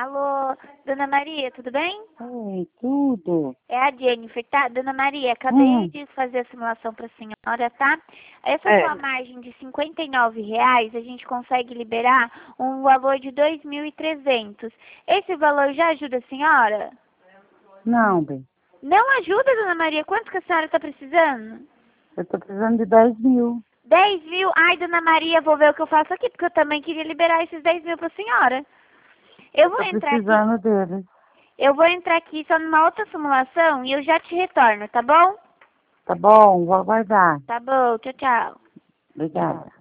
Alô, Dona Maria, tudo bem? Oi, tudo. É a Jennifer, tá? Dona Maria, acabei de fazer a simulação para a senhora, tá? Essa sua margem de R$ 59, a gente consegue liberar um valor de 2.300. Esse valor já ajuda a senhora? Não, bem. Não ajuda, Dona Maria? Quanto que a senhora está precisando? Eu tô precisando de 10.000. 10.000? Ai, Dona Maria, vou ver o que eu faço aqui, porque eu também queria liberar esses 10.000 para a senhora. Eu vou Tô entrar aqui. precisando deles. Eu vou entrar aqui só numa outra simulação e eu já te retorno, tá bom? Tá bom, vou aguardar. Tá bom, tchau, tchau. Obrigada.